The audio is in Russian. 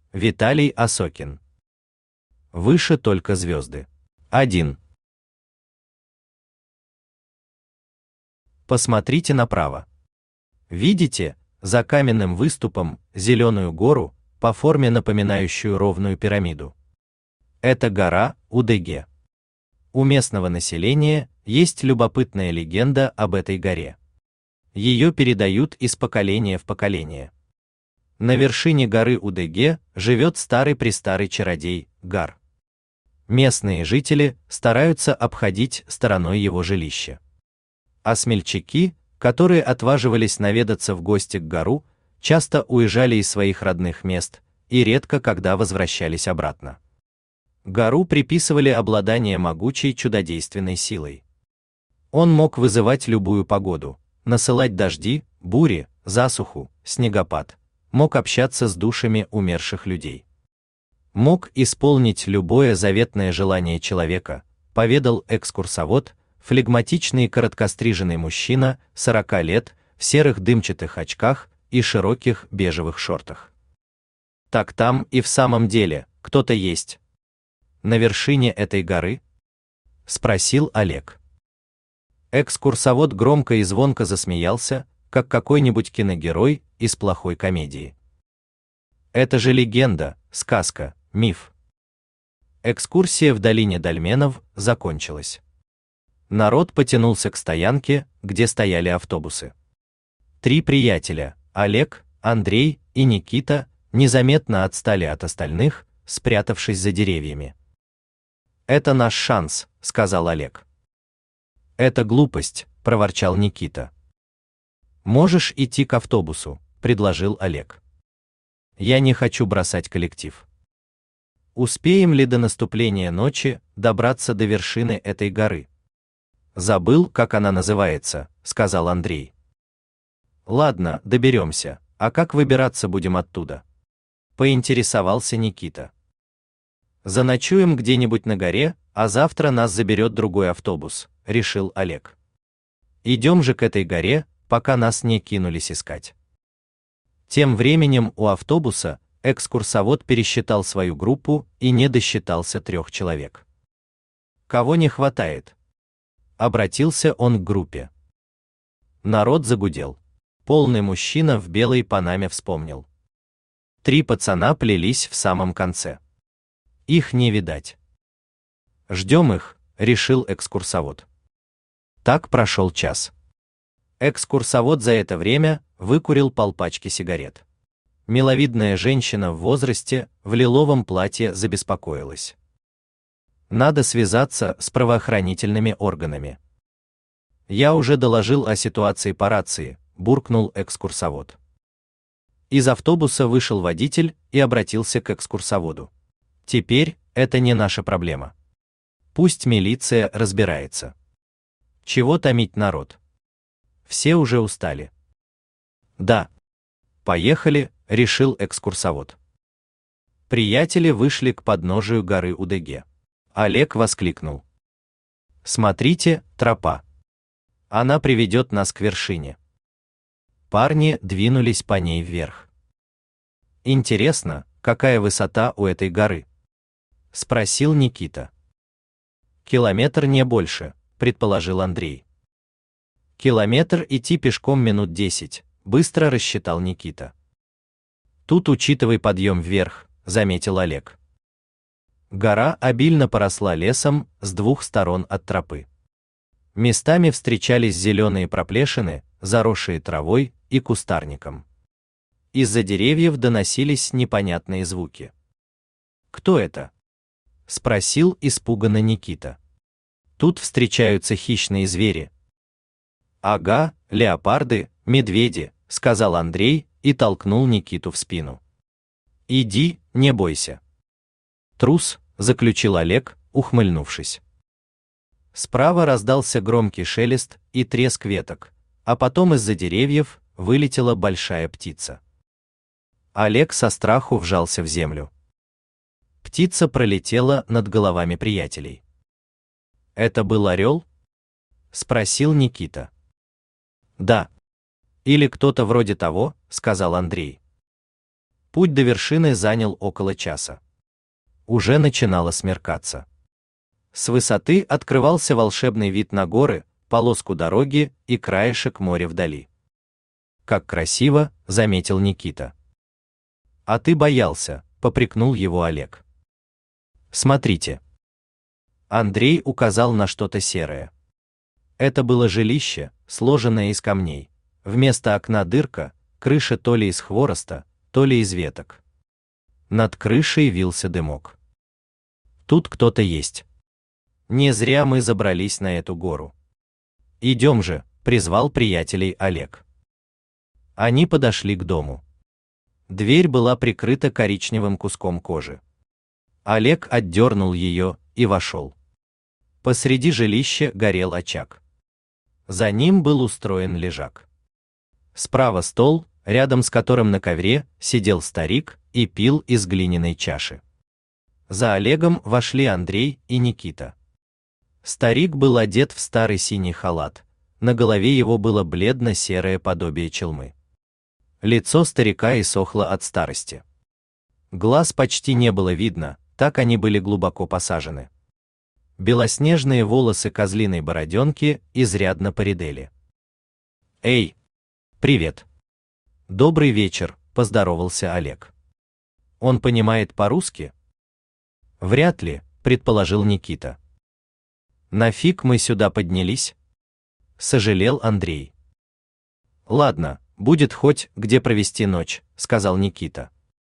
Виталий Осокин. Выше только звезды. 1. Посмотрите направо. Видите, за каменным выступом, зеленую гору, по форме напоминающую ровную пирамиду? Это гора Удеге. У местного населения есть любопытная легенда об этой горе. Ее передают из поколения в поколение. На вершине горы Удеге живет старый-престарый чародей Гар. Местные жители стараются обходить стороной его жилище. А смельчаки, которые отваживались наведаться в гости к Гару, часто уезжали из своих родных мест и редко когда возвращались обратно. Гару приписывали обладание могучей чудодейственной силой. Он мог вызывать любую погоду, насылать дожди, бури, засуху, снегопад, мог общаться с душами умерших людей. Мог исполнить любое заветное желание человека, поведал экскурсовод, флегматичный короткостриженный мужчина, 40 лет, в серых дымчатых очках и широких бежевых шортах. Так там и в самом деле кто-то есть. На вершине этой горы? Спросил Олег. Экскурсовод громко и звонко засмеялся, как какой-нибудь киногерой из плохой комедии. Это же легенда, сказка, миф. Экскурсия в долине дольменов закончилась. Народ потянулся к стоянке, где стояли автобусы. 3 приятеля, Олег, Андрей и Никита, незаметно отстали от остальных, спрятавшись за деревьями. «Это наш шанс», — сказал Олег. «Это глупость», — проворчал Никита. «Можешь идти к автобусу», — предложил Олег. «Я не хочу бросать коллектив». «Успеем ли до наступления ночи добраться до вершины этой горы?» «Забыл, как она называется», — сказал Андрей. «Ладно, доберемся, а как выбираться будем оттуда?» — поинтересовался Никита. «Заночуем где-нибудь на горе, а завтра нас заберет другой автобус», — решил Олег. «Идем же к этой горе, пока нас не кинулись искать». Тем временем у автобуса экскурсовод пересчитал свою группу и не досчитался 3 человек. «Кого не хватает?» Обратился он к группе. Народ загудел. Полный мужчина в белой панаме вспомнил. 3 пацана плелись в самом конце. Их не видать. «Ждем их», — решил экскурсовод. Так прошел час. Экскурсовод за это время выкурил полпачки сигарет. Миловидная женщина в возрасте в лиловом платье забеспокоилась. «Надо связаться с правоохранительными органами». «Я уже доложил о ситуации по рации», — буркнул экскурсовод. Из автобуса вышел водитель и обратился к экскурсоводу. «Теперь это не наша проблема. Пусть милиция разбирается. Чего томить народ? Все уже устали». «Да. Поехали», — решил экскурсовод. Приятели вышли к подножию горы Удеге. Олег воскликнул. «Смотрите, тропа. Она приведет нас к вершине». Парни двинулись по ней вверх. «Интересно, какая высота у этой горы?» — спросил Никита. «Километр не больше», — предположил Андрей. «Километр идти пешком минут 10», — быстро рассчитал Никита. «Тут учитывай подъем вверх», — заметил Олег. Гора обильно поросла лесом с 2 сторон от тропы. Местами встречались зеленые проплешины, заросшие травой и кустарником. Из-за деревьев доносились непонятные звуки. «Кто это?» — спросил испуганно Никита. «Тут встречаются хищные звери». «Ага, леопарды, медведи», — сказал Андрей и толкнул Никиту в спину. «Иди, не бойся». «Трус», — заключил Олег, ухмыльнувшись. Справа раздался громкий шелест и треск веток, а потом из-за деревьев вылетела большая птица. Олег со страху вжался в землю. Птица пролетела над головами приятелей. «Это был орел?» — спросил Никита. «Да. Или кто-то вроде того», — сказал Андрей. Путь до вершины занял около часа. Уже начинало смеркаться. С высоты открывался волшебный вид на горы, полоску дороги и краешек моря вдали. «Как красиво», — заметил Никита. «А ты боялся», — попрекнул его Олег. «Смотрите». Андрей указал на что-то серое. Это было жилище, сложенное из камней. Вместо окна дырка, крыша то ли из хвороста, то ли из веток. Над крышей вился дымок. Тут кто-то есть. Не зря мы забрались на эту гору. Идем же, призвал приятелей Олег. Они подошли к дому. Дверь была прикрыта коричневым куском кожи. Олег отдернул ее и вошел. Посреди жилища горел очаг. За ним был устроен лежак. Справа стол, рядом с которым на ковре сидел старик и пил из глиняной чаши. За Олегом вошли Андрей и Никита. Старик был одет в старый синий халат, на голове его было бледно-серое подобие челмы. Лицо старика иссохло от старости. Глаз почти не было видно, так они были глубоко посажены. Белоснежные волосы козлиной бороденки изрядно поредели. «Эй! Привет!» «Добрый вечер», — поздоровался Олег. «Он понимает по-русски?» «Вряд ли», — предположил Никита. «Нафиг мы сюда поднялись?» — сожалел Андрей. «Ладно, будет хоть где провести ночь», — сказал Никита.